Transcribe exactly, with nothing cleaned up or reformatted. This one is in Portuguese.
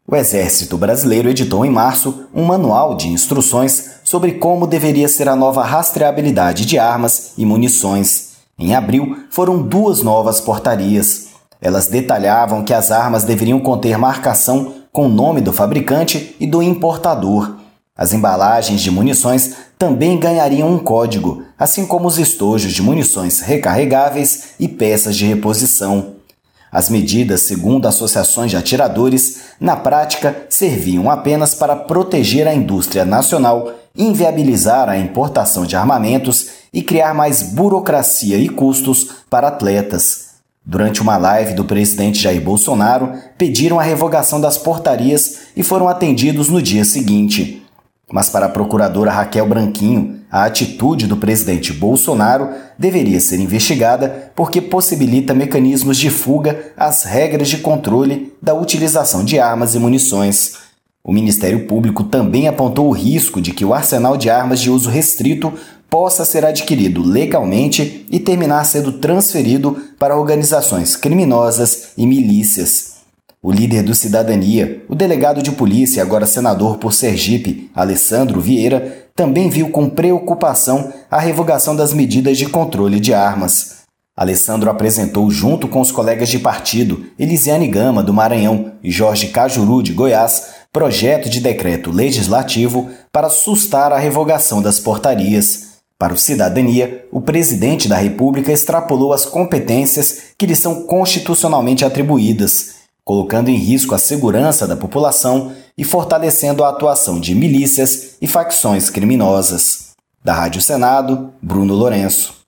O Exército Brasileiro editou em março um manual de instruções sobre como deveria ser a nova rastreabilidade de armas e munições. Em abril, foram duas novas portarias. Elas detalhavam que as armas deveriam conter marcação com o nome do fabricante e do importador. As embalagens de munições também ganhariam um código, assim como os estojos de munições recarregáveis e peças de reposição. As medidas, segundo associações de atiradores, na prática serviam apenas para proteger a indústria nacional, inviabilizar a importação de armamentos e criar mais burocracia e custos para atletas. Durante uma live do presidente Jair Bolsonaro, pediram a revogação das portarias e foram atendidos no dia seguinte. Mas para a procuradora Raquel Branquinho, a atitude do presidente Bolsonaro deveria ser investigada porque possibilita mecanismos de fuga às regras de controle da utilização de armas e munições. O Ministério Público também apontou o risco de que o arsenal de armas de uso restrito possa ser adquirido legalmente e terminar sendo transferido para organizações criminosas e milícias. O líder do Cidadania, o delegado de polícia e agora senador por Sergipe, Alessandro Vieira, também viu com preocupação a revogação das medidas de controle de armas. Alessandro apresentou, junto com os colegas de partido, Elisiane Gama, do Maranhão, e Jorge Cajuru, de Goiás, projeto de decreto legislativo para sustar a revogação das portarias. Para o Cidadania, o presidente da República extrapolou as competências que lhe são constitucionalmente atribuídas, colocando em risco a segurança da população e fortalecendo a atuação de milícias e facções criminosas. Da Rádio Senado, Bruno Lourenço.